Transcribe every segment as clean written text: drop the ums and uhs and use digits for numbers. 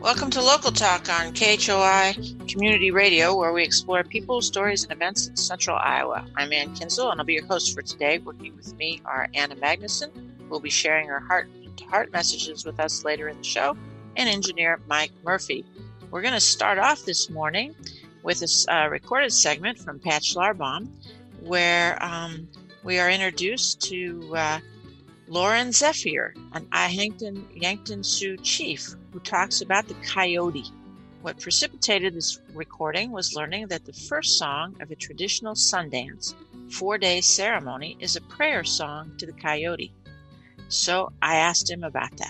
Welcome to Local Talk on KHOI Community Radio, where we explore people, stories, and events in Central Iowa. I'm Ann Kinsel, and I'll be your host for today. Working with me are Anna Magnuson, who will be sharing her heart-to-heart messages with us later in the show, and engineer Mike Murphy. We're going to start off this morning with a recorded segment from Patch Larbaum, where we are introduced to Lauren Zephyr, an Yankton Sioux chief, who talks about the coyote. What precipitated this recording was learning that the first song of a traditional Sundance 4-day ceremony is a prayer song to the coyote. So I asked him about that.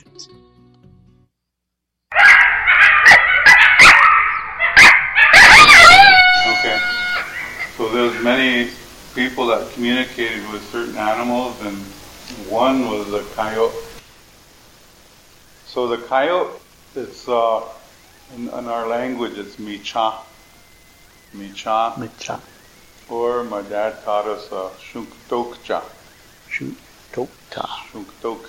Okay, so there's many people that communicated with certain animals, and one was the coyote. So the coyote, it's in our language, it's micha. Micha. Or my dad taught us shunkdokcha. Shunkdokcha.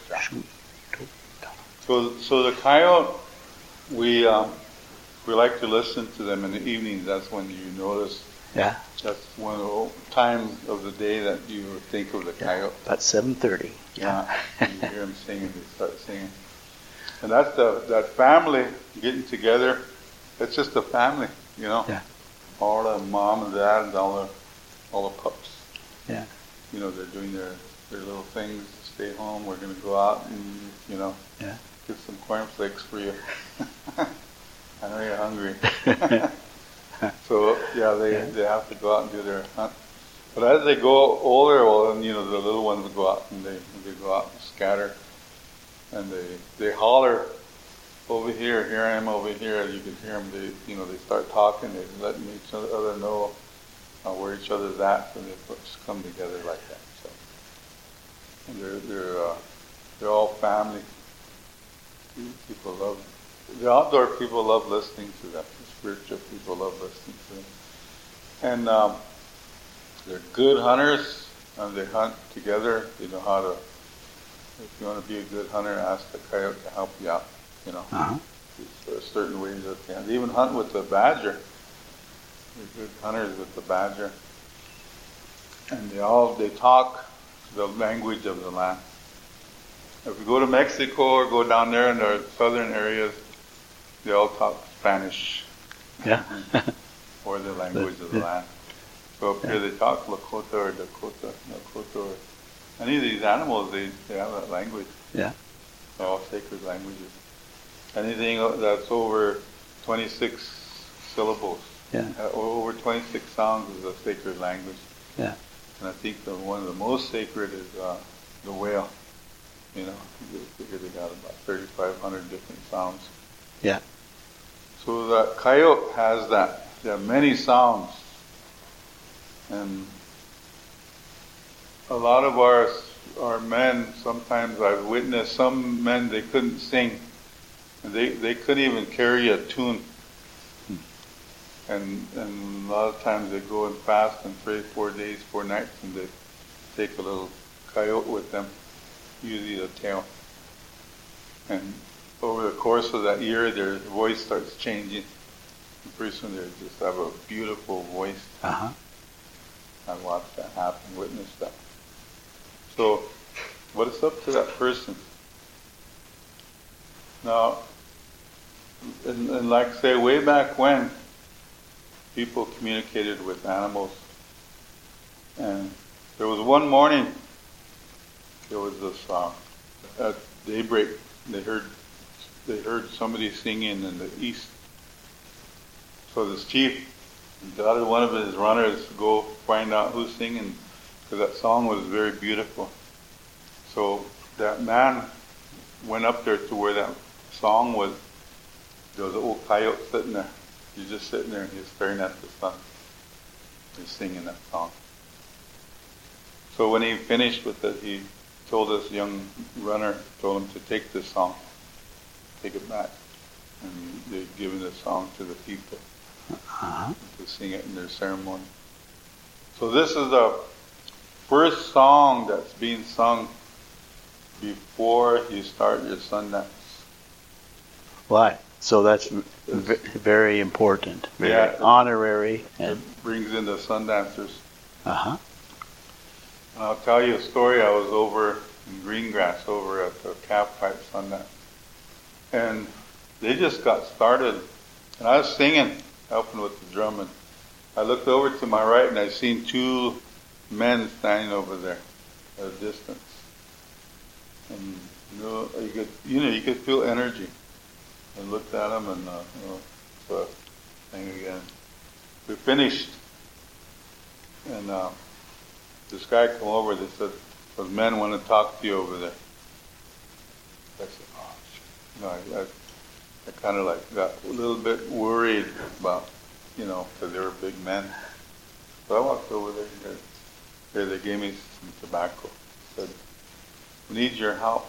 So the coyote, we like to listen to them in the evenings. That's when you notice. Yeah. That's one of the times of the day that you think of the coyote. About 7:30. Yeah. You hear them singing, they start singing. And that's that family getting together. It's just a family, you know. Yeah. All the mom and dad and all the pups. Yeah. You know, they're doing their little things. Stay home. We're going to go out and, you know, get some cornflakes for you. I know you're hungry. So, they have to go out and do their hunt. But as they go older, well, then, you know, the little ones go out and they go out and scatter. And they holler over here I am over here. You can hear them. They start talking. They're letting each other know where each other's at, and they just come together like that. So, and they're all family. People love the outdoor people love listening to them. The spiritual people love listening to them. And they're good hunters, and they hunt together. They know how to. If you want to be a good hunter, ask the coyote to help you out. You know, there are certain ways that they even hunt with the badger. They're good hunters with the badger, and they talk the language of the land. If you go to Mexico or go down there in the southern areas, they all talk Spanish. Yeah. Or the language of the land. So up here they talk Lakota or Dakota or any of these animals, they have that language. Yeah. They're all sacred languages. Anything that's over 26 syllables, over 26 sounds is a sacred language. Yeah. And I think one of the most sacred is the whale. You know, they got about 3,500 different sounds. Yeah. So the coyote has that. There are many sounds. And a lot of our men, sometimes I've witnessed some men, they couldn't sing. And they couldn't even carry a tune. And a lot of times they go and fast and pray 4 days, 4 nights, and they take a little coyote with them, usually the tail. And over the course of that year, their voice starts changing. And pretty soon they just have a beautiful voice. Uh-huh. I watched that happen, witnessed that. So, what is up to that person? Now, and like say, way back when, people communicated with animals. And there was one morning, there was this, at daybreak, they heard somebody singing in the east. So this chief got one of his runners to go find out who's singing, because that song was very beautiful. So that man went up there to where that song was. There was an old coyote sitting there. He's just sitting there and he's staring at the sun. He's singing that song. So when he finished with it, he told this young runner, told him to take this song, take it back. And they've given this song to the people to sing it in their ceremony. So this is the first song that's being sung before you start your Sundance. Why? So that's very important. Very honorary. It brings in the sun dancers. Uh-huh. And I'll tell you a story. I was over in Greengrass, over at the Calf Pipe Sundance. And they just got started. And I was singing, helping with the drum. And I looked over to my right and I seen two men standing over there at a distance. And you could feel energy. I looked at them and so thing again. We finished, and this guy came over. They said, "Those men want to talk to you over there." I said, "Oh, shit." I kind of like got a little bit worried about, because they were big men. So I walked over there. They gave me some tobacco. Said, "We need your help.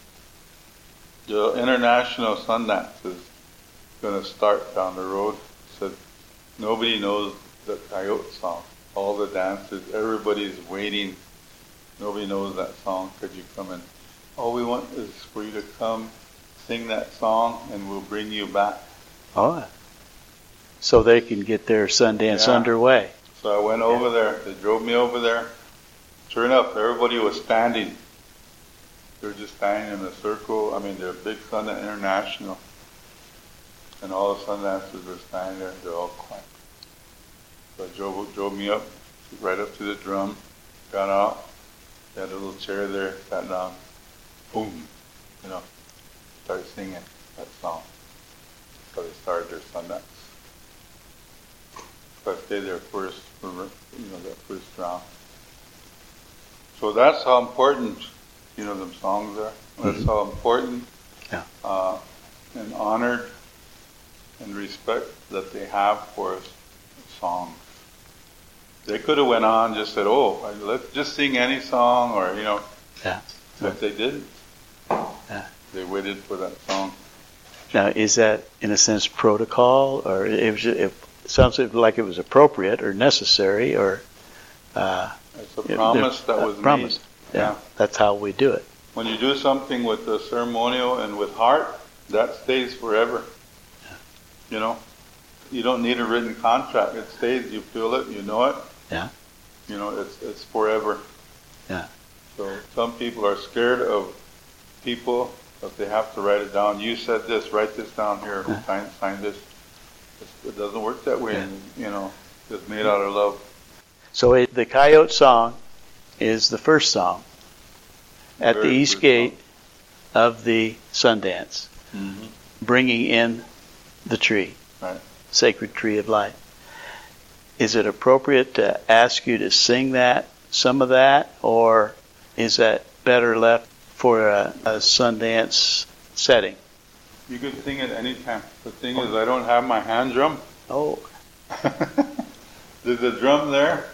The International Sundance is going to start down the road." Said, "Nobody knows the Coyote song. All the dancers, everybody's waiting. Nobody knows that song. Could you come in? All we want is for you to come, sing that song, and we'll bring you back." Oh, so they can get their Sundance underway. So I went over there. They drove me over there. Sure enough, everybody was standing. They were just standing in a circle. I mean, they're big Sundance International. And all the sun dancers were standing there. They're all quiet. So I drove me up, right up to the drum, got out. They had a little chair there, sat down. Boom. Started singing that song. So they started their Sundance. So I stayed there first for, that first round. So that's how important, them songs are. That's how important and honored and respect that they have for songs. They could have went on and just said, "Oh, let's just sing any song," or, but they didn't. Yeah. They waited for that song. Now, is that, in a sense, protocol, or it sounds like it was appropriate or necessary, or... it's a promise that was promise. made. Yeah, that's how we do it. When you do something with the ceremonial and with heart, that stays forever. Yeah. You don't need a written contract. It stays. You feel it. You know it. Yeah. It's forever. Yeah. So some people are scared of people, but they have to write it down. You said this. Write this down here. Sign this. It doesn't work that way. Yeah. It's made out of love. So the Coyote song is the first song at the east gate of the Sundance, bringing in the tree, right. Sacred Tree of Life. Is it appropriate to ask you to sing some of that, or is that better left for a Sundance setting? You could sing it anytime. The thing is, I don't have my hand drum. Oh. There's a drum there.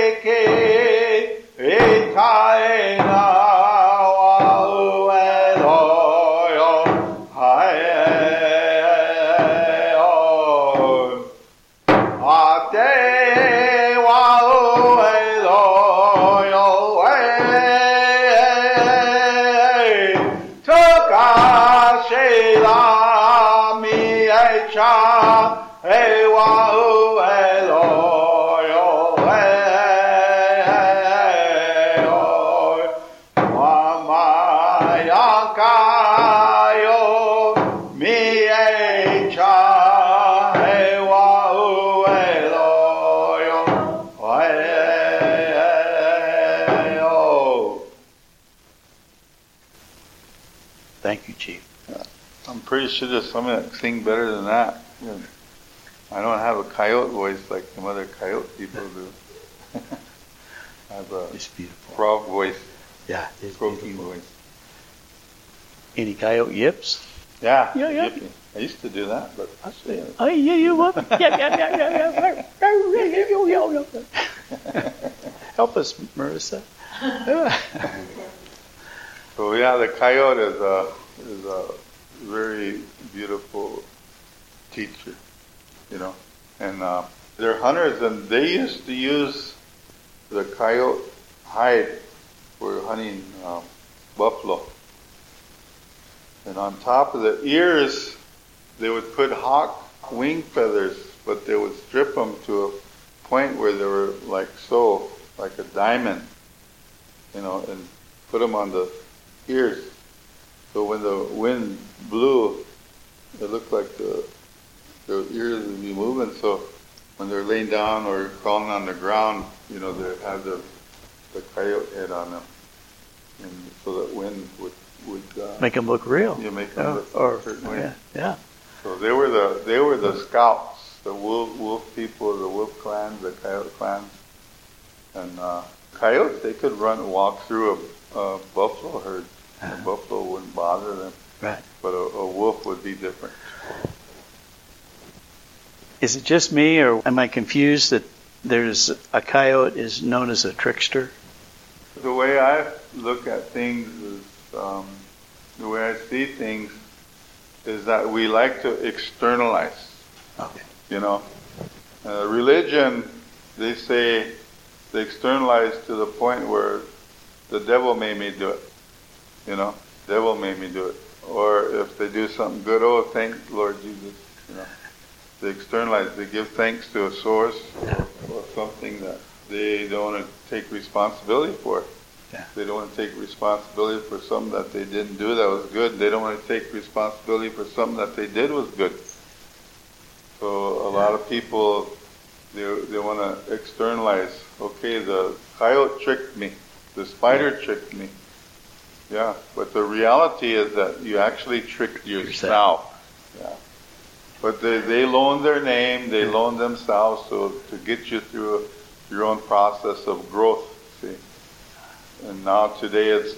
Thank you, Chief. I'm pretty sure there's some that sing better than that. I don't have a coyote voice like some other coyote people do. I have a It's beautiful. frog voice, Yeah, it's croaking beautiful. voice. Any coyote yips? Yeah, Yeah, yeah. yippee. I used to do that, but Oh, yeah, you what? Help us, Marissa. so yeah, the coyote is a very beautiful teacher, you know. And they're hunters, and they used to use the coyote hide for hunting buffalo. And on top of the ears, they would put hawk wing feathers, but they would strip them to a point where they were like so, like a diamond, you know, and put them on the ears. So when the wind blew, it looked like the ears would be moving. So when they're laying down or crawling on the ground, you know, they have the coyote head on them, and so that wind would Make them look real. you make them look Or a certain way. yeah. So they were the scouts, the wolf people, the wolf clans, the coyote clans, and coyotes. They could walk through a buffalo herd. A buffalo wouldn't bother them, Right. but a wolf would be different. Is it just me, or am I confused that there's a coyote is known as a trickster? The way I look at things is, the way I see things is that we like to externalize. Okay. You know, religion, they say they externalize to the point where the devil made me do it. You know, devil made me do it. Or if they do something good, oh, thank Lord Jesus. You know, they externalize. They give thanks to a source or something that they don't want to take responsibility for. Yeah. They don't want to take responsibility for something that they didn't do that was good. They don't want to take responsibility for something that they did was good. So a lot of people, they want to externalize. Okay, the coyote tricked me. The spider tricked me. Yeah, but the reality is that you actually tricked yourself. Yeah. But they loaned their name, they loaned themselves so to get you through your own process of growth, see. And now today it's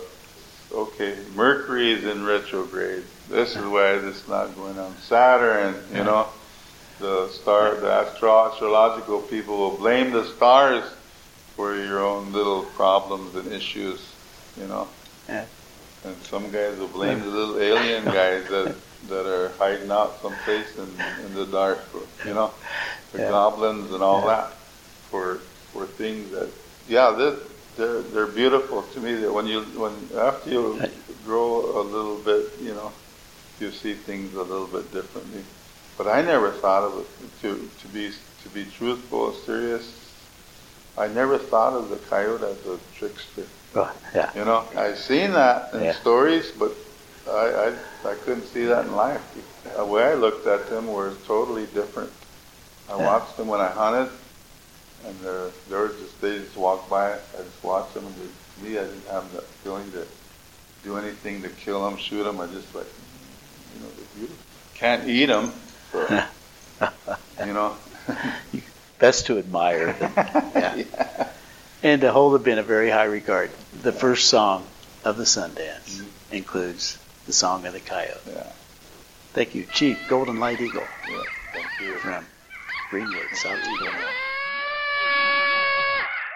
Mercury is in retrograde. This is why this is not going on. Saturn, you know, the astrological people will blame the stars for your own little problems and issues, you know. Yeah. And some guys will blame the little alien guys that are hiding out someplace in the dark, you know, the goblins and all that for things that, they're beautiful to me. That after you grow a little bit, you know, you see things a little bit differently. But I never thought of it to be truthful and serious. I never thought of the coyote as a trickster. Oh, yeah. You know, I've seen that in stories, but I couldn't see that in life. The way I looked at them were totally different. I watched them when I hunted, and they just walked by. I just watched them, and to me, I didn't have that feeling to do anything to kill them, shoot them. I just like, you know, they're beautiful. Can't eat them, so, you know. Best to admire them. Yeah. And to hold them in a very high regard. The first song of the Sundance includes the Song of the Coyote. Yeah. Thank you, Chief Golden Light Eagle. Yeah. Thank you. From Greenwood, South Dakota.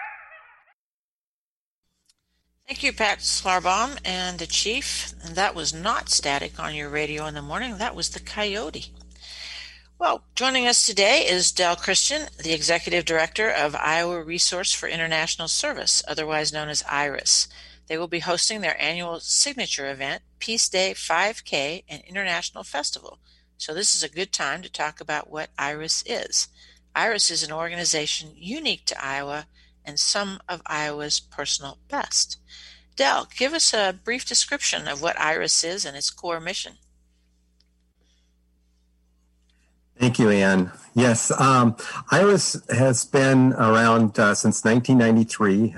Thank you, Pat Slarbaum and the Chief. And that was not static on your radio in the morning. That was the coyote. Well, joining us today is Del Christian, the Executive Director of Iowa Resource for International Service, otherwise known as IRIS. They will be hosting their annual signature event, Peace Day 5K and International Festival. So this is a good time to talk about what IRIS is. IRIS is an organization unique to Iowa and some of Iowa's personal best. Del, give us a brief description of what IRIS is and its core mission. Thank you, Ann. Yes, IRIS has been around since 1993.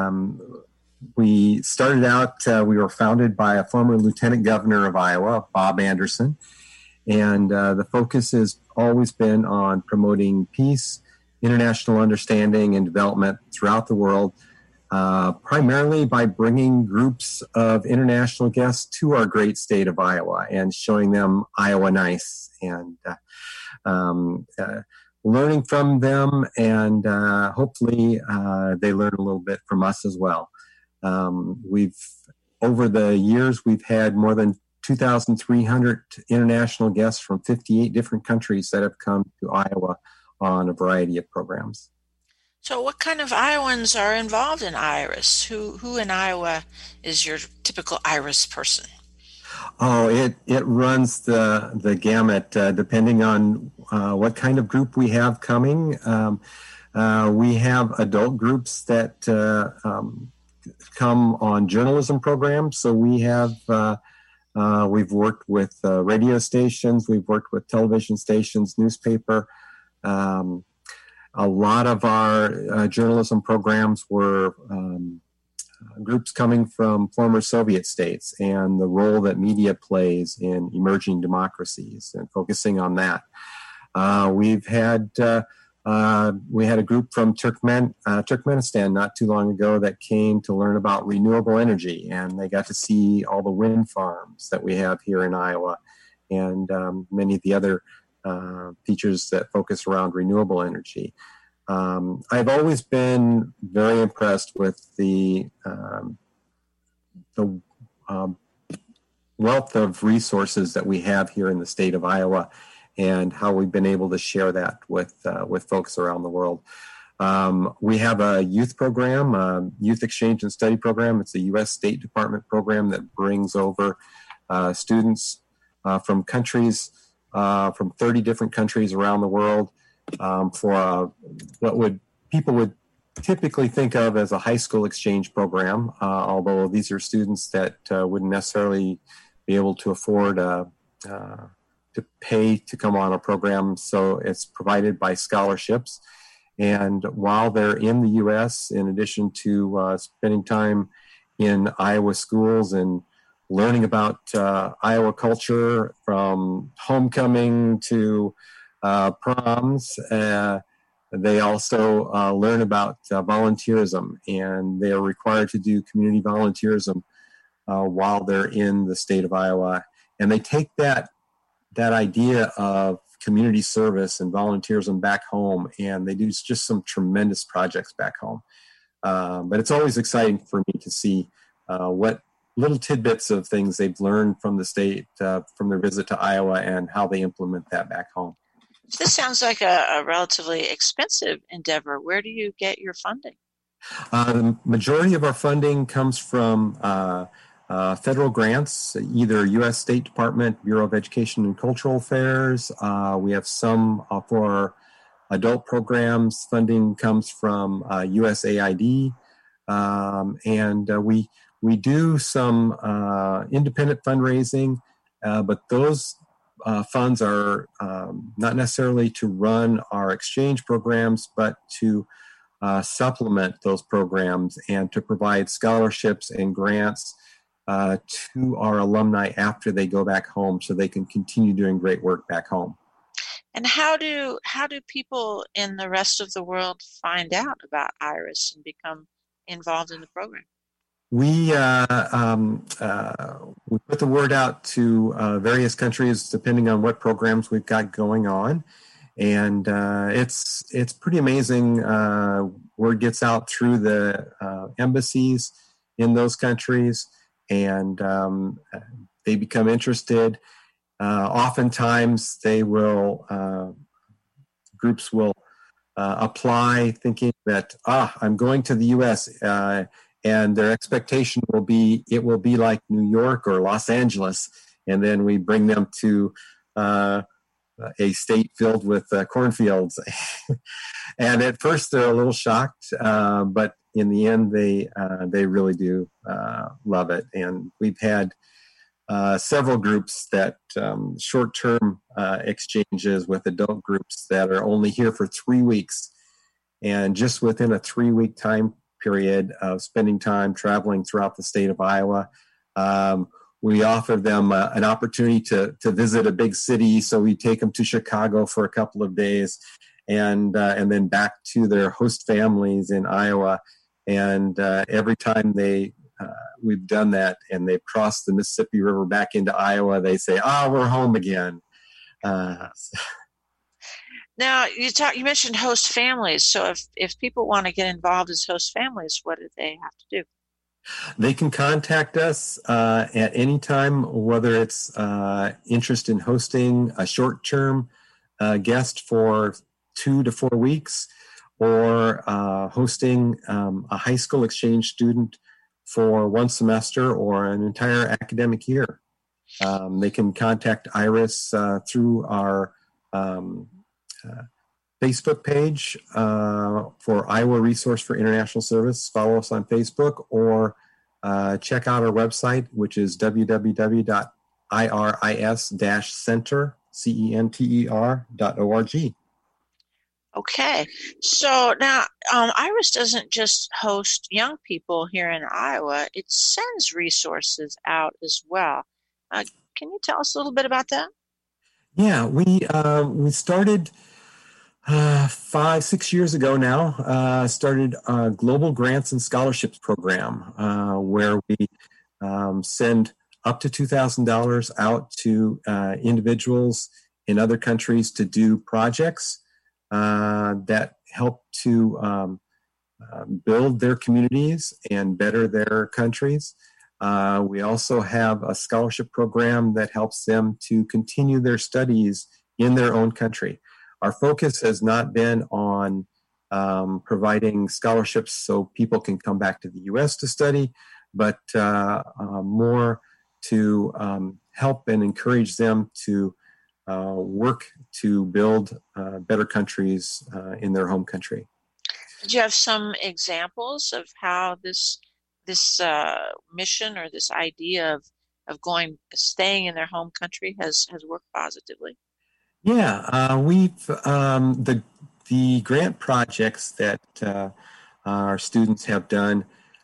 We started out, we were founded by a former lieutenant governor of Iowa, Bob Anderson, and the focus has always been on promoting peace, international understanding, and development throughout the world, primarily by bringing groups of international guests to our great state of Iowa and showing them Iowa nice and learning from them, and hopefully they learn a little bit from us as well. Over the years, we've had more than 2,300 international guests from 58 different countries that have come to Iowa on a variety of programs. So what kind of Iowans are involved in IRIS? Who in Iowa is your typical IRIS person? Oh, it runs the gamut depending on what kind of group we have coming. We have adult groups that come on journalism programs. So we have we've worked with radio stations, we've worked with television stations, newspaper. A lot of our journalism programs were groups coming from former Soviet states and the role that media plays in emerging democracies and focusing on that. We had a group from Turkmenistan not too long ago that came to learn about renewable energy, and they got to see all the wind farms that we have here in Iowa and many of the other features that focus around renewable energy. I've always been very impressed with the wealth of resources that we have here in the state of Iowa, and how we've been able to share that with folks around the world. We have a youth program, Youth Exchange and Study Program. It's a U.S. State Department program that brings over students from countries, from 30 different countries around the world, for what people would typically think of as a high school exchange program, although these are students that wouldn't necessarily be able to afford to pay to come on a program. So it's provided by scholarships. And while they're in the U.S., in addition to spending time in Iowa schools and learning about Iowa culture, from homecoming to proms, they also learn about volunteerism, and they are required to do community volunteerism while they're in the state of Iowa. And they take that idea of community service and volunteerism back home, and they do just some tremendous projects back home. But it's always exciting for me to see what little tidbits of things they've learned from the state, from their visit to Iowa, and how they implement that back home. This sounds like a relatively expensive endeavor. Where do you get your funding? The majority of our funding comes from federal grants, either U.S. State Department, Bureau of Education and Cultural Affairs. We have some for adult programs. Funding comes from USAID. And we do some independent fundraising, but those funds are not necessarily to run our exchange programs, but to supplement those programs and to provide scholarships and grants to our alumni after they go back home, so they can continue doing great work back home. And how do people in the rest of the world find out about IRIS and become involved in the program? We put the word out to various countries depending on what programs we've got going on, and it's pretty amazing. Word gets out through the embassies in those countries, and they become interested. Oftentimes, groups will apply thinking that, I'm going to the U.S., and their expectation will be it will be like New York or Los Angeles, and then we bring them to a state filled with cornfields. And at first they're a little shocked, but in the end they really do love it. And we've had several groups that short-term exchanges with adult groups that are only here for 3 weeks. And just within a 3-week time period of spending time traveling throughout the state of Iowa, we offer them an opportunity to visit a big city. So we take them to Chicago for a couple of days, and then back to their host families in Iowa. And every time we've done that and they've crossed the Mississippi River back into Iowa, they say, we're home again. Now, you mentioned host families. So if people want to get involved as host families, what do they have to do? They can contact us at any time, whether it's interest in hosting a short-term guest for 2 to 4 weeks, or hosting a high school exchange student for 1 semester or an entire academic year. They can contact IRIS through our Facebook page for Iowa Resource for International Service. Follow us on Facebook, or check out our website, which is www.iris-center.org. Okay. So now IRIS doesn't just host young people here in Iowa. It sends resources out as well. Can you tell us a little bit about that? Yeah, we started 5-6 years ago now, started a Global Grants and Scholarships program where we send up to $2,000 out to individuals in other countries to do projects that help to build their communities and better their countries. We also have a scholarship program that helps them to continue their studies in their own country. Our focus has not been on providing scholarships so people can come back to the U.S. to study, but more to help and encourage them to work to build better countries in their home country. Do you have some examples of how this mission or this idea of staying in their home country has worked positively? Yeah, we've the grant projects that our students have done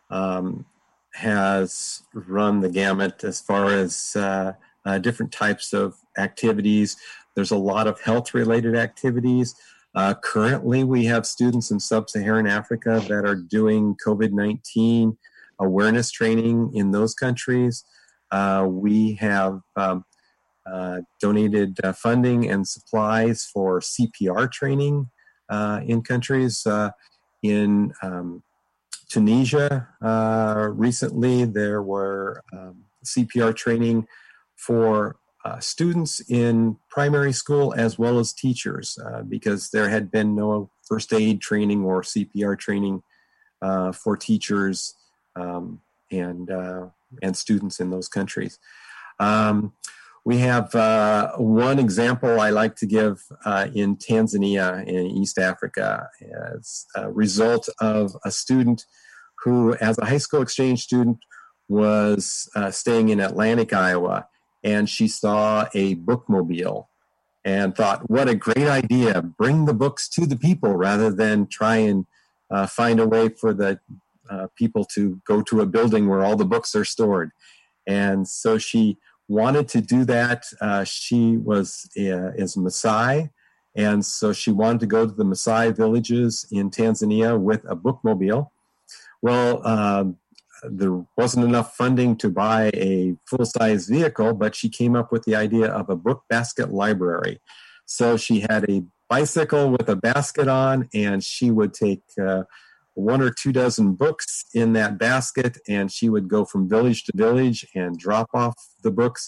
has run the gamut as far as different types of activities. There's a lot of health-related activities. Currently, we have students in sub-Saharan Africa that are doing COVID-19 awareness training in those countries. We have donated funding and supplies for CPR training in countries. In Tunisia, recently there were CPR training for students in primary school as well as teachers because there had been no first aid training or CPR training for teachers and students in those countries. We have one example I like to give in Tanzania in East Africa as a result of a student who, as a high school exchange student, was staying in Atlantic, Iowa, and she saw a bookmobile and thought, what a great idea, bring the books to the people rather than try and find a way for the people to go to a building where all the books are stored. And so she wanted to do that. She is Maasai, and so she wanted to go to the Maasai villages in Tanzania with a bookmobile. Well, there wasn't enough funding to buy a full-size vehicle, but she came up with the idea of a book basket library. So she had a bicycle with a basket on, and she would take 1 or 2 dozen books in that basket, and she would go from village to village and drop off the books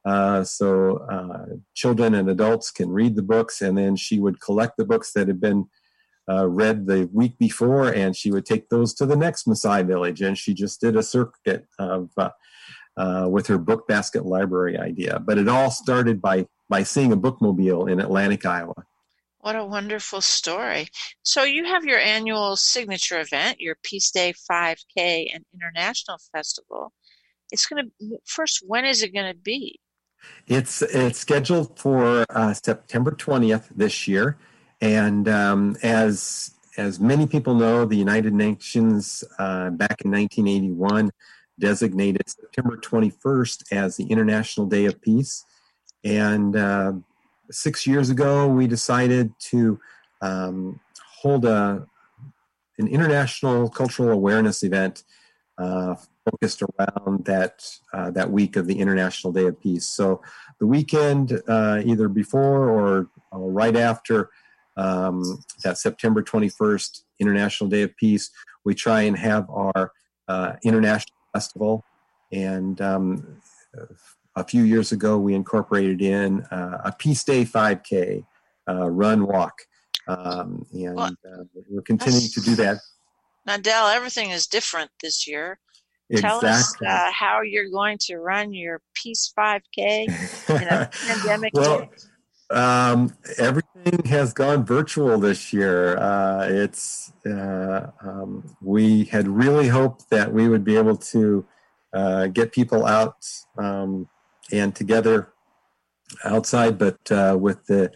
so children and adults can read the books, and then she would collect the books that had been read the week before, and she would take those to the next Maasai village, and she just did a circuit of with her book basket library idea. But it all started by seeing a bookmobile in Atlantic, Iowa. What a wonderful story. So you have your annual signature event, your Peace Day 5K and International Festival. It's going to, first, when is it going to be? It's scheduled for September 20th this year. And as many people know, the United Nations back in 1981 designated September 21st as the International Day of Peace. And 6 years ago, we decided to hold an international cultural awareness event focused around that week of the International Day of Peace. So the weekend, either before or right after that September 21st International Day of Peace, we try and have our international festival. And a few years ago, we incorporated in a Peace Day 5K run walk, and we're continuing to do that. Now, Del, everything is different this year. Exactly. Tell us how you're going to run your Peace 5K in a pandemic. Well, everything has gone virtual this year. We had really hoped that we would be able to get people out and together outside, but with the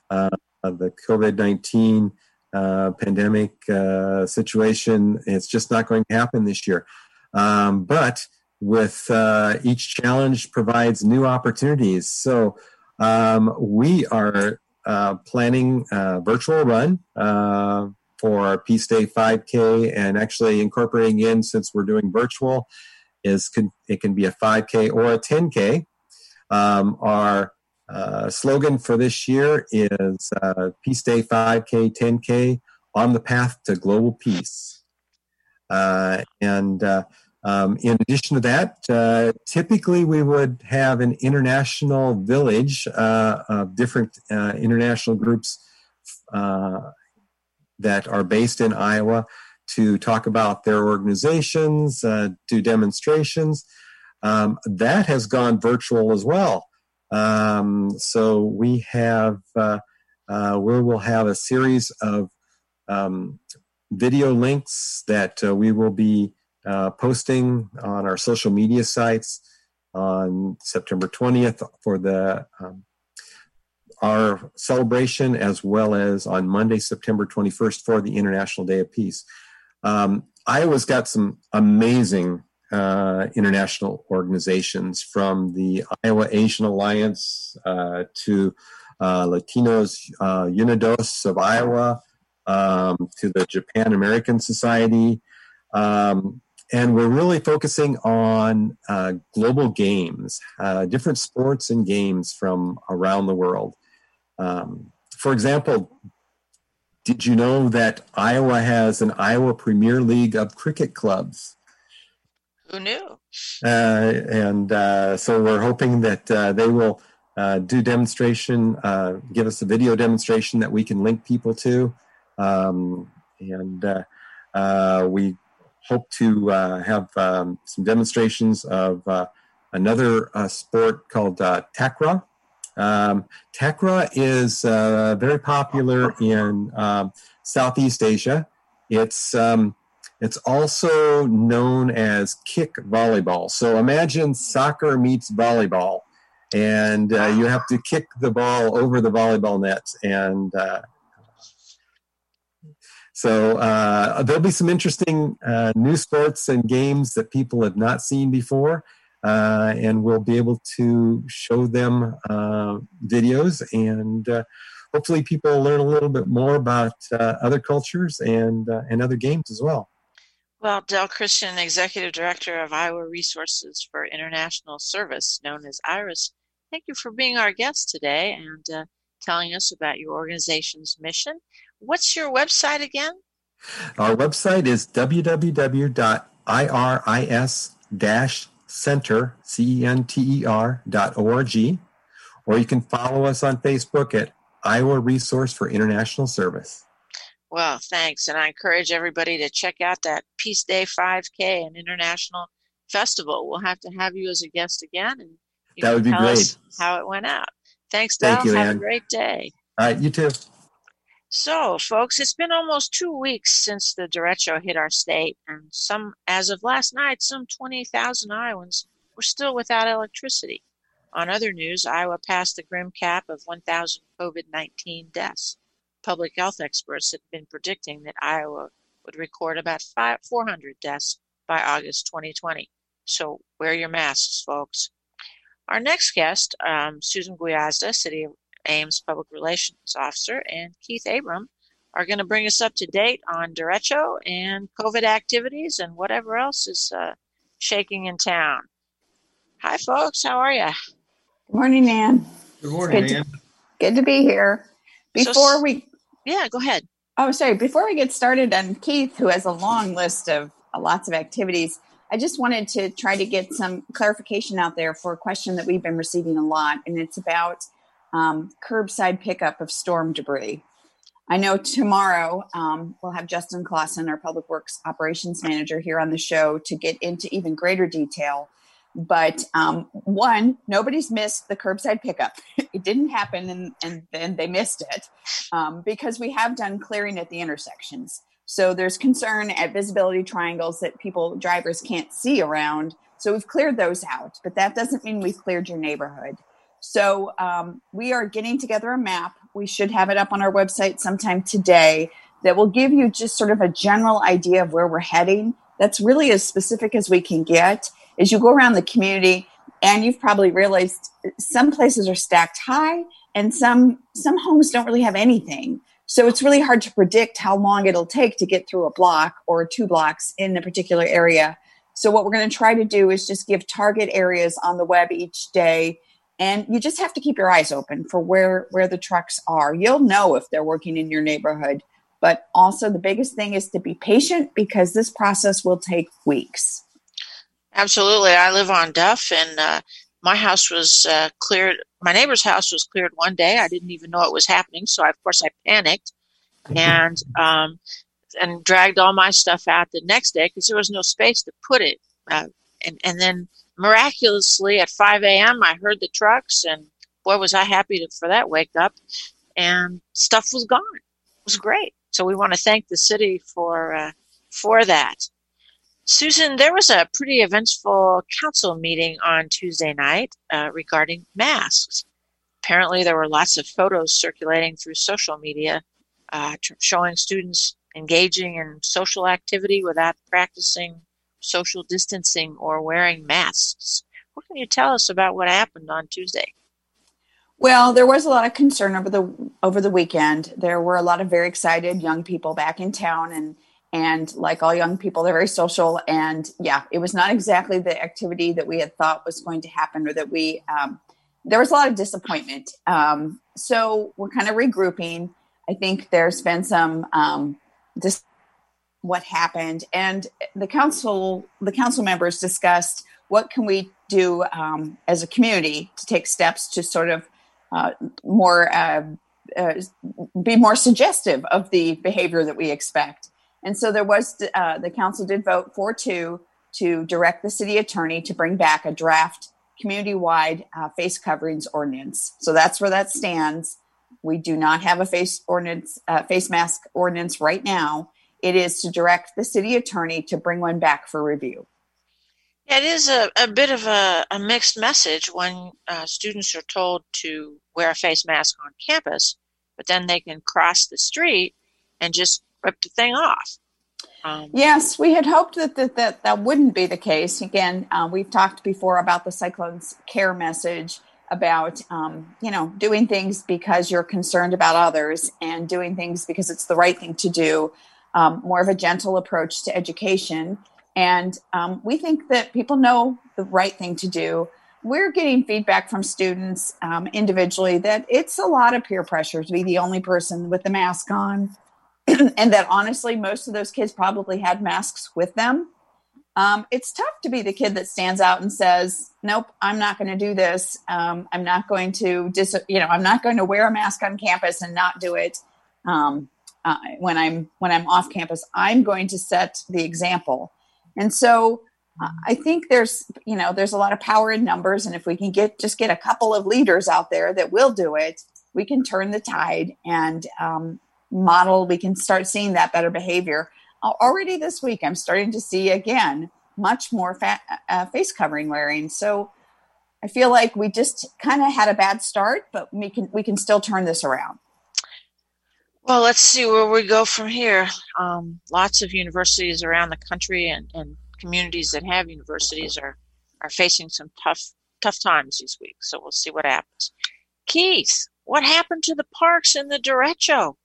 COVID-19 pandemic situation, it's just not going to happen this year. But with each challenge provides new opportunities. So we are planning a virtual run for our Peace Day 5K, and actually incorporating in, since we're doing virtual, it can be a 5K or a 10K. Our slogan for this year is Peace Day 5K, 10K on the path to global peace. In addition to that, typically we would have an international village of different international groups that are based in Iowa to talk about their organizations, do demonstrations. That has gone virtual as well. So we will have a series of video links that we will be posting on our social media sites on September 20th for our celebration, as well as on Monday, September 21st for the International Day of Peace. Iowa's got some amazing international organizations, from the Iowa Asian Alliance to Latinos Unidos of Iowa, to the Japan American Society. And we're really focusing on global games, different sports and games from around the world. For example, did you know that Iowa has an Iowa Premier League of cricket clubs? Who knew? So we're hoping that they will do demonstration, give us a video demonstration that we can link people to. We hope to have some demonstrations of another sport called Takra. Takra is very popular in Southeast Asia. It's also known as kick volleyball. So imagine soccer meets volleyball, and you have to kick the ball over the volleyball net. And so there'll be some interesting new sports and games that people have not seen before, and we'll be able to show them videos, and hopefully people will learn a little bit more about other cultures and other games as well. Well, Del Christian, Executive Director of Iowa Resources for International Service, known as IRIS, thank you for being our guest today and telling us about your organization's mission. What's your website again? Our website is www.iris-center.org, or you can follow us on Facebook at Iowa Resource for International Service. Well, thanks. And I encourage everybody to check out that Peace Day 5K and International Festival. We'll have to have you as a guest again, and you that would be tell great. us how it went out. Thanks, Del. Thank you, have Ann. a great day. All right, you too. So, folks, it's been almost 2 weeks since the derecho hit our state, and as of last night, some 20,000 Iowans were still without electricity. On other news, Iowa passed the grim cap of 1,000 COVID-19 deaths. Public health experts had been predicting that Iowa would record about 400 deaths by August 2020. So wear your masks, folks. Our next guest, Susan Guiazza, City of Ames Public Relations Officer, and Keith Abram are going to bring us up to date on derecho and COVID activities and whatever else is shaking in town. Hi, folks. How are you? Good morning, Ann. Good morning, Ann. Good to be here. Before go ahead. Oh, sorry. Before we get started on Keith, who has a long list of lots of activities, I just wanted to try to get some clarification out there for a question that we've been receiving a lot, and it's about curbside pickup of storm debris. I know tomorrow we'll have Justin Clausen, our Public Works Operations Manager, here on the show to get into even greater detail. But one, nobody's missed the curbside pickup. It didn't happen, and then they missed it because we have done clearing at the intersections. So there's concern at visibility triangles that drivers can't see around. So we've cleared those out, but that doesn't mean we've cleared your neighborhood. So we are getting together a map. We should have it up on our website sometime today that will give you just sort of a general idea of where we're heading. That's really as specific as we can get. As you go around the community, and you've probably realized some places are stacked high and some homes don't really have anything. So it's really hard to predict how long it'll take to get through a block or 2 blocks in a particular area. So what we're going to try to do is just give target areas on the web each day. And you just have to keep your eyes open for where the trucks are. You'll know if they're working in your neighborhood. But also the biggest thing is to be patient because this process will take weeks. Absolutely. I live on Duff, and my house was cleared. My neighbor's house was cleared one day. I didn't even know it was happening. So, of course, I panicked and dragged all my stuff out the next day because there was no space to put it. And then miraculously at 5 a.m., I heard the trucks, and boy, was I happy for that wake up. And stuff was gone. It was great. So we want to thank the city for that. Susan, there was a pretty eventful council meeting on Tuesday night regarding masks. Apparently, there were lots of photos circulating through social media showing students engaging in social activity without practicing social distancing or wearing masks. What can you tell us about what happened on Tuesday? Well, there was a lot of concern over the weekend. There were a lot of very excited young people back in town, and like all young people, they're very social. And yeah, it was not exactly the activity that we had thought was going to happen, or that there was a lot of disappointment. So we're kind of regrouping. I think there's been some what happened, and the council members discussed what can we do as a community to take steps to sort of be more suggestive of the behavior that we expect. And so there was the council did vote 4-2 to direct the city attorney to bring back a draft community-wide face coverings ordinance. So that's where that stands. We do not have a face mask ordinance right now. It is to direct the city attorney to bring one back for review. Yeah, it is a bit of a mixed message when students are told to wear a face mask on campus, but then they can cross the street and just rip the thing off. Yes, we had hoped that wouldn't be the case. Again, we've talked before about the Cyclones Care message about, doing things because you're concerned about others and doing things because it's the right thing to do, more of a gentle approach to education. And we think that people know the right thing to do. We're getting feedback from students individually that it's a lot of peer pressure to be the only person with the mask on. and that honestly, most of those kids probably had masks with them. It's tough to be the kid that stands out and says, nope, I'm not going to do this. I'm not going to I'm not going to wear a mask on campus and not do it. When I'm off campus, I'm going to set the example. And so I think there's a lot of power in numbers. And if we can get a couple of leaders out there that will do it, we can turn the tide and we can start seeing that better behavior. Already this week, I'm starting to see, again, much more face covering wearing. So I feel like we just kind of had a bad start, but we can still turn this around. Well, let's see where we go from here. Lots of universities around the country and communities that have universities are facing some tough times this week. So we'll see what happens. Keith, what happened to the parks in the derecho?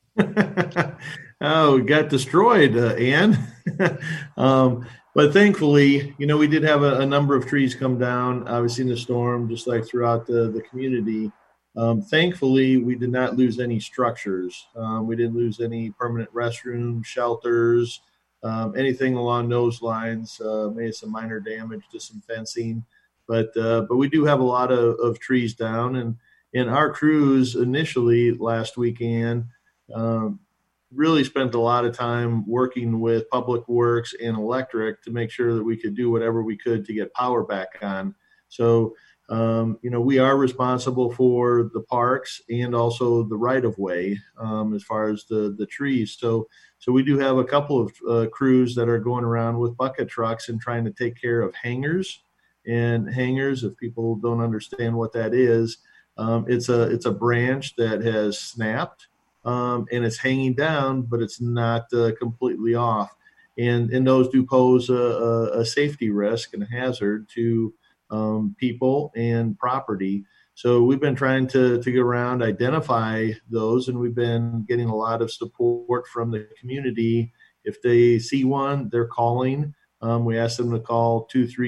Oh, it got destroyed, Ann. But thankfully, we did have a number of trees come down, obviously in the storm, just like throughout the community. Thankfully, we did not lose any structures. We didn't lose any permanent restrooms, shelters, anything along those lines. Maybe some minor damage to some fencing. But we do have a lot of trees down. And our crews initially last weekend really spent a lot of time working with Public Works and Electric to make sure that we could do whatever we could to get power back on. So, we are responsible for the parks and also the right-of-way as far as the trees. So we do have a couple of crews that are going around with bucket trucks and trying to take care of hangers. And hangers, if people don't understand what that is, it's a branch that has snapped. And it's hanging down, but it's not completely off. And those do pose a safety risk and a hazard to people and property. So we've been trying to get around, identify those, and we've been getting a lot of support from the community. If they see one, they're calling. We ask them to call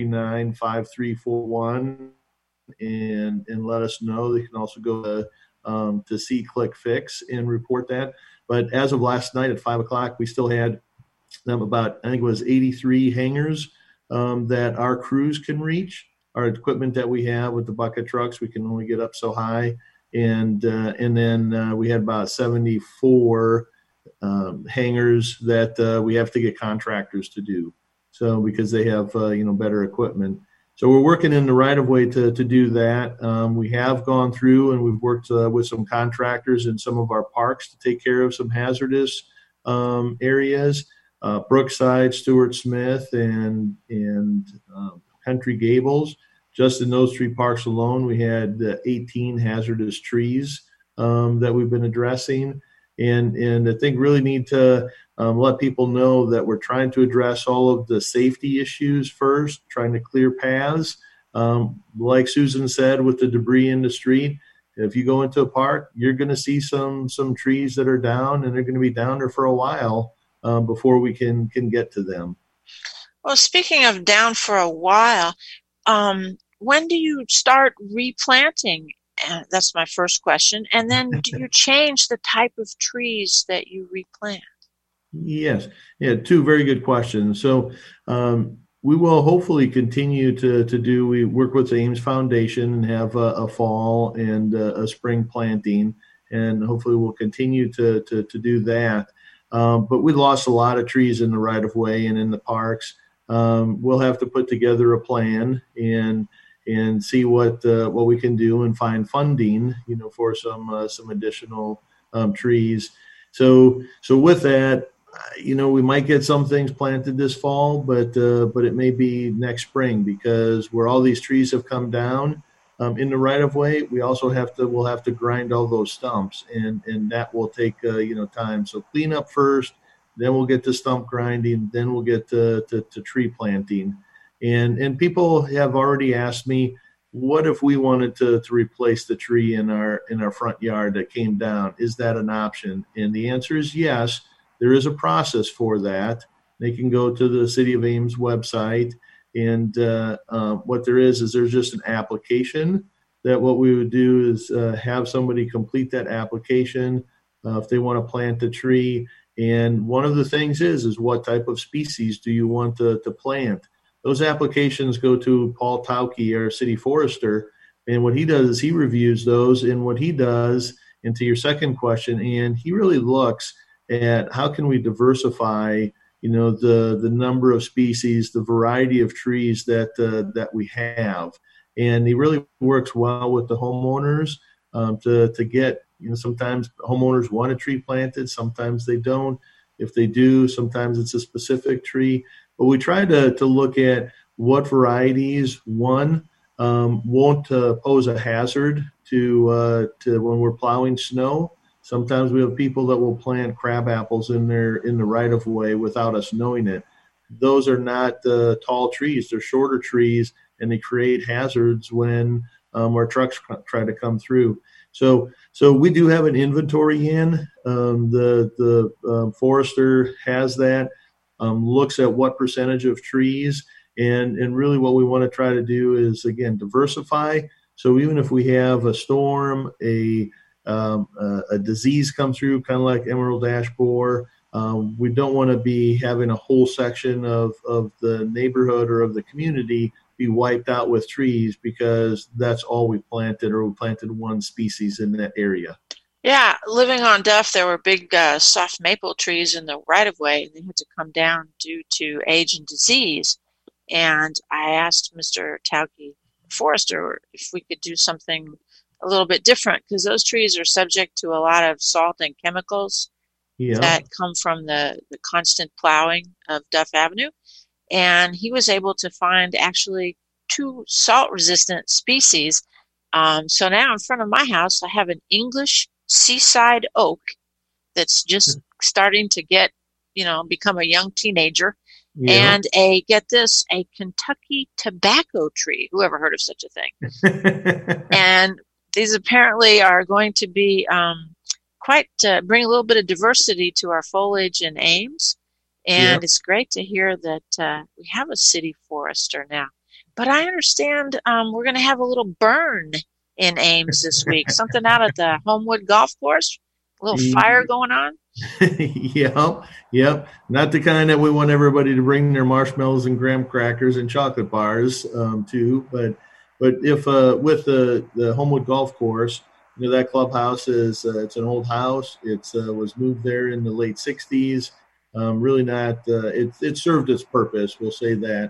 239-5341 and let us know. They can also go to See Click Fix and report that. But as of last night at 5:00, we still had about, I think it was 83 hangers that our crews can reach. Our equipment that we have with the bucket trucks, we can only get up so high. And then we had about 74 hangers that we have to get contractors to do. So because they have, better equipment. So we're working in the right-of-way to do that. We have gone through and we've worked with some contractors in some of our parks to take care of some hazardous areas. Brookside, Stuart Smith, and Country Gables. Just in those three parks alone, we had 18 hazardous trees that we've been addressing. And I think really need to let people know that we're trying to address all of the safety issues first, trying to clear paths. Like Susan said, with the debris in the street, if you go into a park, you're going to see some trees that are down, and they're going to be down there for a while before we can get to them. Well, speaking of down for a while, when do you start replanting? That's my first question. And then do you change the type of trees that you replant? Yes. Yeah, two very good questions. So we will hopefully continue we work with the Ames Foundation and have a fall and a spring planting, and hopefully we'll continue to do that. But we lost a lot of trees in the right-of-way and in the parks. We'll have to put together a plan and see what we can do and find funding, for some additional trees. So with that, we might get some things planted this fall, but it may be next spring, because where all these trees have come down in the right of way, we'll have to grind all those stumps, and that will take time. So clean up first, then we'll get to stump grinding, then we'll get to tree planting. And people have already asked me, what if we wanted to replace the tree in our front yard that came down? Is that an option? And the answer is yes. There is a process for that. They can go to the City of Ames website, and what there is there's just an application that what we would do is have somebody complete that application if they want to plant the tree, And one of the things is what type of species do you want to plant? Those applications go to Paul Tauke, our city forester, and what he does is he reviews those. And what he does, and to your second question, and he really looks at how can we diversify, the number of species, the variety of trees that we have. And he really works well with the homeowners to get, sometimes homeowners want a tree planted, sometimes they don't. If they do, sometimes it's a specific tree. But we try to look at what varieties, one, won't pose a hazard to when we're plowing snow. Sometimes we have people that will plant crab apples in the right of way without us knowing it. Those are not tall trees; they're shorter trees, and they create hazards when our trucks try to come through. So we do have an inventory in. The forester has that. Looks at what percentage of trees, and really what we want to try to do is, again, diversify. So even if we have a storm, a disease come through, kind of like emerald ash borer, we don't want to be having a whole section of the neighborhood or of the community be wiped out with trees because that's all we planted, or we planted one species in that area. Yeah, living on Duff, there were big soft maple trees in the right-of-way, and they had to come down due to age and disease. And I asked Mr. Tauke, forester, if we could do something a little bit different, because those trees are subject to a lot of salt and chemicals that come from the constant plowing of Duff Avenue. And he was able to find actually 2 salt-resistant species. So now in front of my house, I have an English seaside oak that's just starting to get, become a young teenager. Yeah. And a Kentucky tobacco tree. Who ever heard of such a thing? And these apparently are going to be bring a little bit of diversity to our foliage in Ames. And It's great to hear that we have a city forester now. But I understand we're going to have a little burn in Ames this week. Something out at the Homewood Golf Course. A little fire going on. Yep. Not the kind that we want everybody to bring their marshmallows and graham crackers and chocolate bars to. But if with the Homewood Golf Course, that clubhouse is it's an old house. It was moved there in the late 60s. Really not. It served its purpose. We'll say that.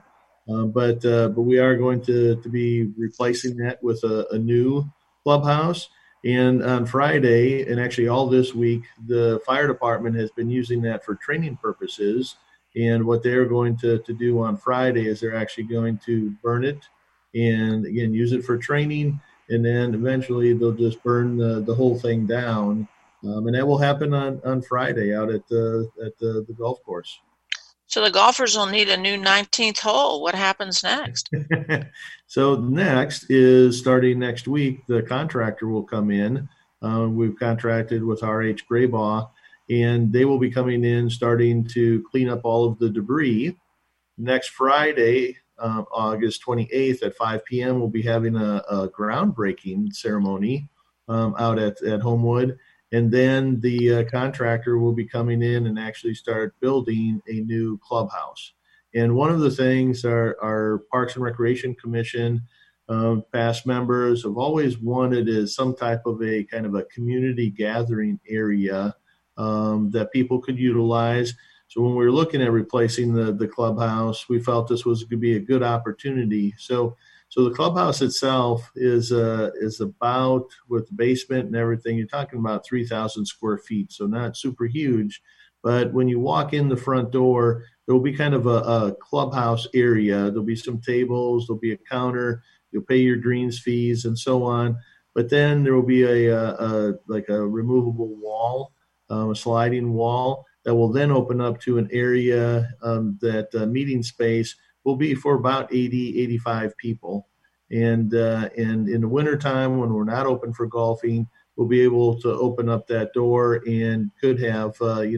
But we are going to be replacing that with a new clubhouse. And on Friday, and actually all this week, the fire department has been using that for training purposes. And what they're going to do on Friday is they're actually going to burn it and, again, use it for training. And then eventually they'll just burn the whole thing down. And that will happen on Friday out at the golf course. So the golfers will need a new 19th hole. What happens next? So next is, starting next week, the contractor will come in. We've contracted with R.H. Graybaugh, and they will be coming in starting to clean up all of the debris. Next Friday, August 28th at 5 p.m., we'll be having a groundbreaking ceremony out at Homewood. And then the contractor will be coming in and actually start building a new clubhouse. And one of the things our Parks and Recreation Commission past members have always wanted is some type of a kind of a community gathering area that people could utilize. So when we were looking at replacing the clubhouse, we felt this was going to be a good opportunity. So the clubhouse itself is about, with the basement and everything, you're talking about 3,000 square feet, so not super huge. But when you walk in the front door, there will be kind of a clubhouse area. There'll be some tables, there'll be a counter, you'll pay your greens fees and so on. But then there will be a removable wall, a sliding wall that will then open up to an area that meeting space will be for about 80, 85 people. And in the wintertime, when we're not open for golfing, we'll be able to open up that door and could have, 100,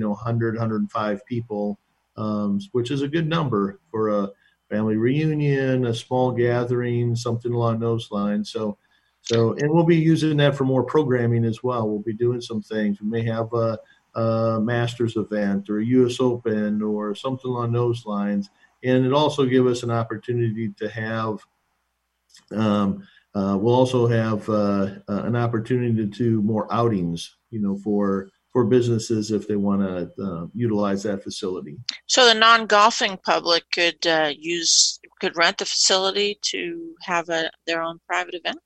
105 people, which is a good number for a family reunion, a small gathering, something along those lines. So, and we'll be using that for more programming as well. We'll be doing some things. We may have a a Masters event or a U.S. Open or something along those lines. And it also gives us an opportunity to have, we'll also have an opportunity to do more outings, for businesses if they want to utilize that facility. So the non-golfing public could rent the facility to have their own private event?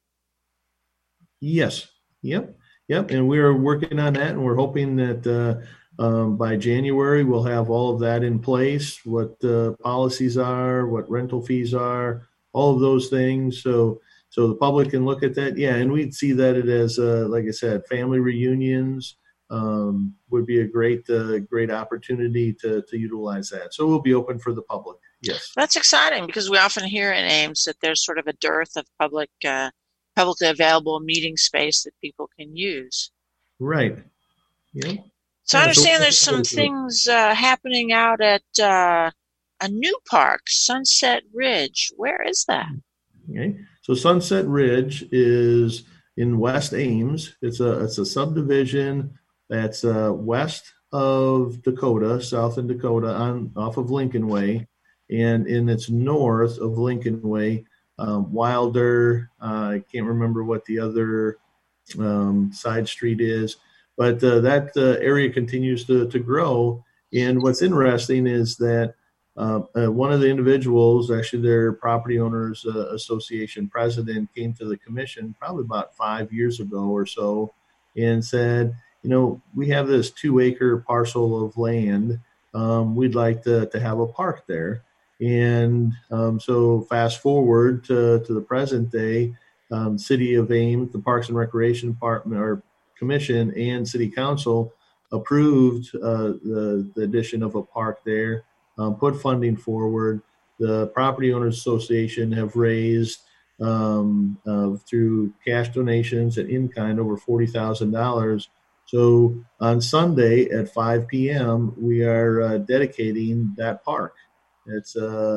Yes. Yep. And we're working on that, and we're hoping that by January we'll have all of that in place, what policies are, what rental fees are, all of those things. So the public can look at that. Yeah, and we'd see that it as, like I said, family reunions would be a great opportunity to utilize that. So we'll be open for the public. Yes. That's exciting, because we often hear in Ames that there's sort of a dearth of publicly available meeting space that people can use. Right. Yeah. So I understand there's some things happening out at a new park, Sunset Ridge. Where is that? Okay. So Sunset Ridge is in West Ames. It's a subdivision that's west of Dakota, south in Dakota, off of Lincoln Way, and it's north of Lincoln Way. Wilder, I can't remember what the other side street is, but that area continues to grow. And what's interesting is that one of the individuals, actually their property owners association president, came to the commission probably about 5 years ago or so and said, we have this 2-acre parcel of land. We'd like to have a park there. And so fast forward to the present day, City of Ames, the Parks and Recreation Department or Commission and City Council approved the addition of a park there, put funding forward. The Property Owners Association have raised through cash donations and in-kind over $40,000. So on Sunday at 5 p.m., we are dedicating that park. It's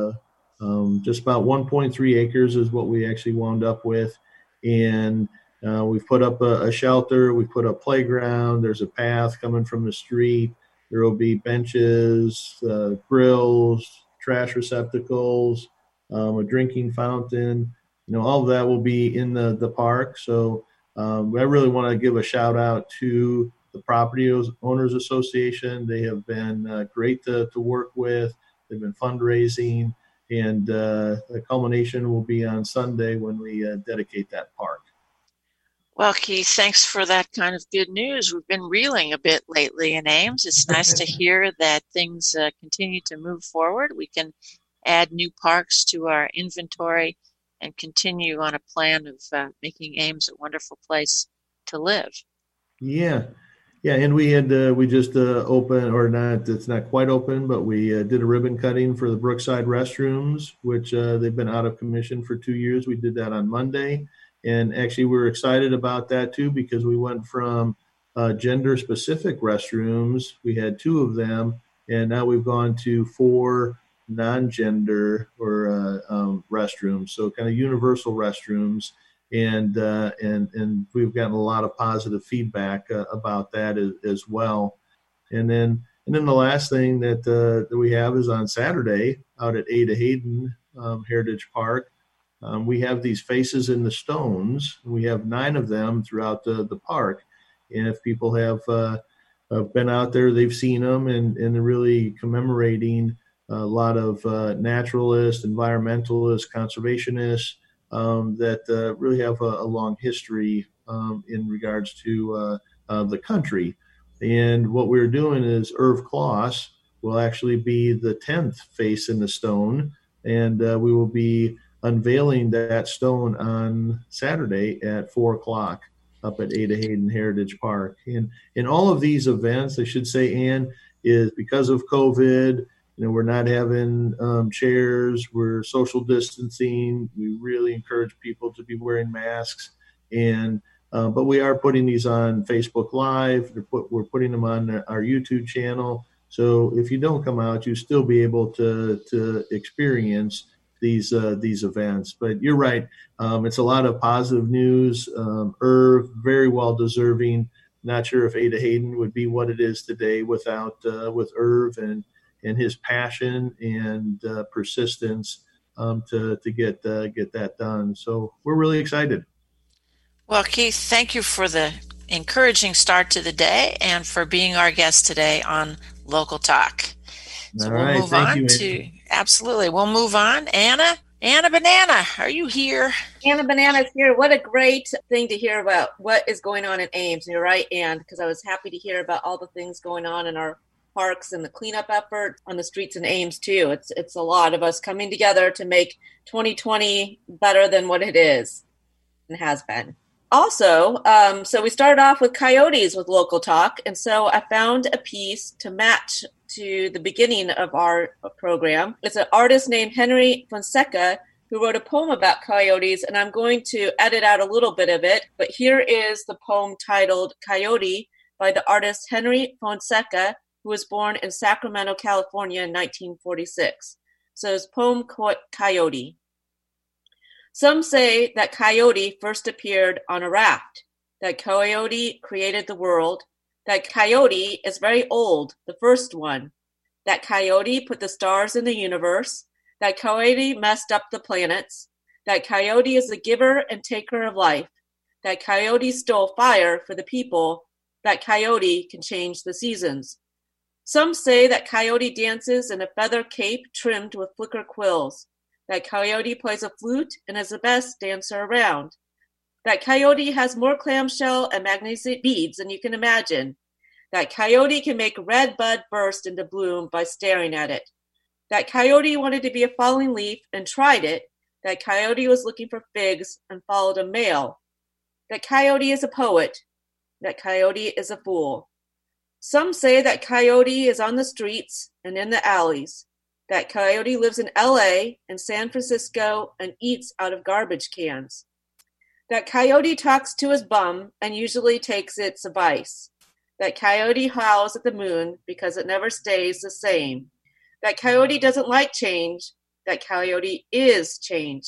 just about 1.3 acres is what we actually wound up with. And we've put up a shelter. We put up playground. There's a path coming from the street. There will be benches, grills, trash receptacles, a drinking fountain. All of that will be in the park. So I really want to give a shout out to the Property Owners Association. They have been great to work with. They've been fundraising, and the culmination will be on Sunday when we dedicate that park. Well, Keith, thanks for that kind of good news. We've been reeling a bit lately in Ames. It's nice to hear that things continue to move forward. We can add new parks to our inventory and continue on a plan of making Ames a wonderful place to live. Yeah, and we just opened, or not, it's not quite open, but we did a ribbon cutting for the Brookside restrooms, which they've been out of commission for 2 years. We did that on Monday. And actually, we're excited about that, too, because we went from gender-specific restrooms. We had 2 of them, and now we've gone to 4 non-gender or restrooms, so kind of universal restrooms. And we've gotten a lot of positive feedback about that as well. And then the last thing that we have is on Saturday out at Ada Hayden Heritage Park. We have these Faces in the Stones. We have 9 of them throughout the park. And if people have been out there, they've seen them, and they're really commemorating a lot of naturalists, environmentalists, conservationists that really have a long history in regards to the country. And what we're doing is Irv Kloss will actually be the 10th Face in the Stone, and we will be unveiling that stone on Saturday at 4:00 up at Ada Hayden Heritage Park. And all of these events, I should say, Ann, is because of COVID. We're not having chairs. We're social distancing. We really encourage people to be wearing masks. But we are putting these on Facebook Live. We're putting them on our YouTube channel. So if you don't come out, you'll still be able to experience these events. But you're right. It's a lot of positive news. Irv, very well deserving Not sure if Ada Hayden would be what it is today without with Irv and his passion and persistence to get that done. So we're really excited. Well, Keith, thank you for the encouraging start to the day and for being our guest today on Local Talk. So All right, thank you, absolutely. We'll move on. Anna Banana, are you here? Anna Banana is here. What a great thing to hear about what is going on in Ames. You're right, Ann, because I was happy to hear about all the things going on in our parks and the cleanup effort on the streets in Ames too. It's a lot of us coming together to make 2020 better than what it is and has been. Also, so we started off with coyotes with Local Talk, and so I found a piece to match to the beginning of our program. It's an artist named Henry Fonseca who wrote a poem about coyotes, and I'm going to edit out a little bit of it, but here is the poem titled Coyote by the artist Henry Fonseca, who was born in Sacramento, California in 1946. So his poem, Coyote. Some say that Coyote first appeared on a raft, that Coyote created the world, that Coyote is very old, the first one, that Coyote put the stars in the universe, that Coyote messed up the planets, that Coyote is the giver and taker of life, that Coyote stole fire for the people, that Coyote can change the seasons. Some say that Coyote dances in a feather cape trimmed with flicker quills, that Coyote plays a flute and is the best dancer around, that Coyote has more clamshell and magnetic beads than you can imagine, that Coyote can make a red bud burst into bloom by staring at it, that Coyote wanted to be a falling leaf and tried it, that Coyote was looking for figs and followed a male, that Coyote is a poet, that Coyote is a fool. Some say that Coyote is on the streets and in the alleys, that Coyote lives in LA and San Francisco and eats out of garbage cans, that Coyote talks to his bum and usually takes its advice, that Coyote howls at the moon because it never stays the same, that Coyote doesn't like change, that Coyote is change.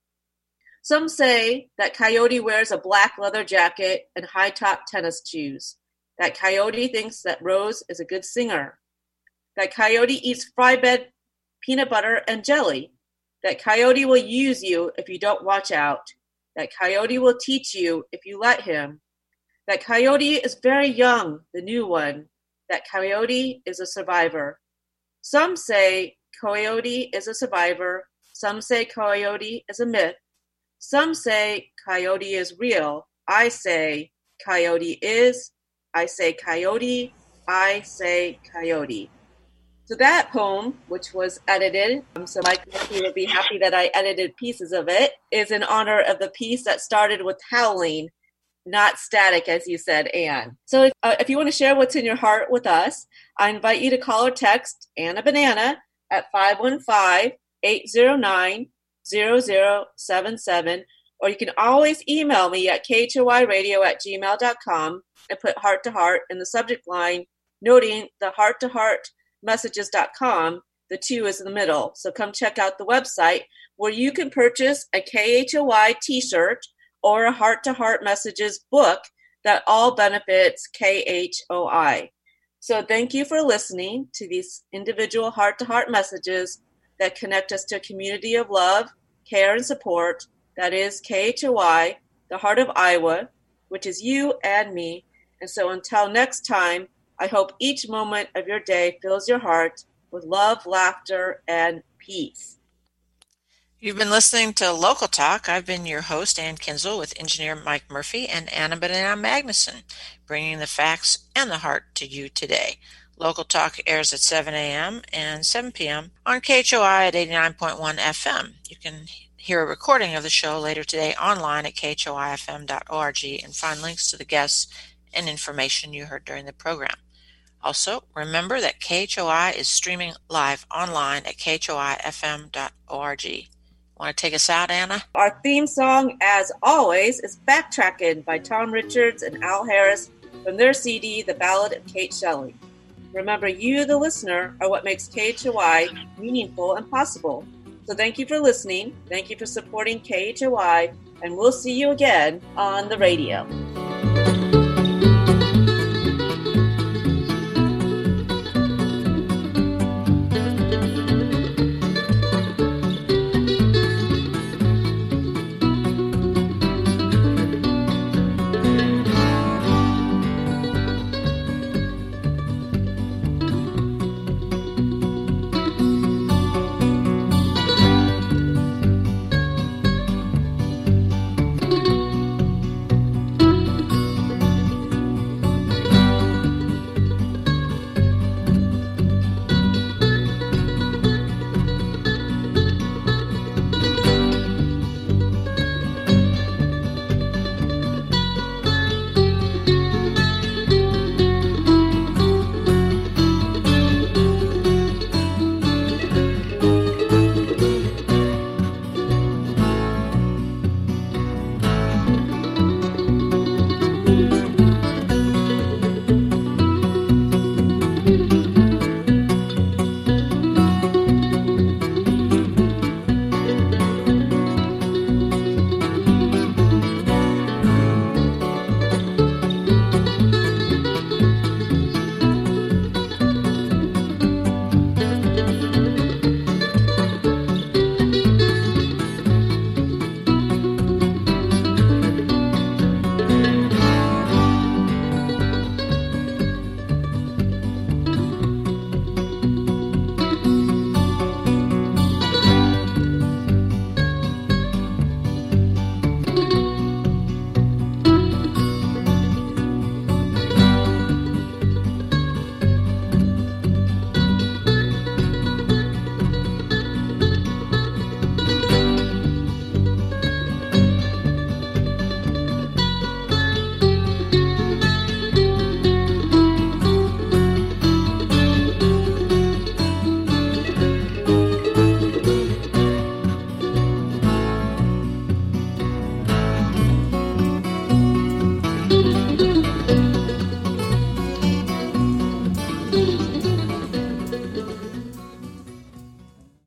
Some say that Coyote wears a black leather jacket and high-top tennis shoes, that Coyote thinks that Rose is a good singer, that Coyote eats fry bread, peanut butter, and jelly, that Coyote will use you if you don't watch out, that Coyote will teach you if you let him, that Coyote is very young, the new one, that Coyote is a survivor. Some say Coyote is a survivor, some say Coyote is a myth, some say Coyote is real, I say Coyote is, I say Coyote, I say Coyote. So that poem, which was edited, so Mike Murphy will be happy that I edited pieces of it, is in honor of the piece that started with howling, not static, as you said, Anne. So if you want to share what's in your heart with us, I invite you to call or text Anna Banana at 515-809-0077, or you can always email me at khoiradio@gmail.com and put heart to heart in the subject line, noting the heart-to-heart messages.com, the 2 is in the middle. So come check out the website where you can purchase a KHOI t-shirt or a Heart to Heart Messages book that all benefits KHOI. So thank you for listening to these individual Heart to Heart messages that connect us to a community of love, care, and support. That is KHOI, the heart of Iowa, which is you and me. And so until next time, I hope each moment of your day fills your heart with love, laughter, and peace. You've been listening to Local Talk. I've been your host, Ann Kinzel, with engineer Mike Murphy and Anna Banana Magnuson, bringing the facts and the heart to you today. Local Talk airs at 7 a.m. and 7 p.m. on KHOI at 89.1 FM. You can hear a recording of the show later today online at khoifm.org and find links to the guests and information you heard during the program. Also, remember that KHOI is streaming live online at khoifm.org. Want to take us out, Anna? Our theme song, as always, is Backtrackin' by Tom Richards and Al Harris from their CD, The Ballad of Kate Shelley. Remember, you, the listener, are what makes KHOI meaningful and possible. So thank you for listening. Thank you for supporting KHOI, and we'll see you again on the radio.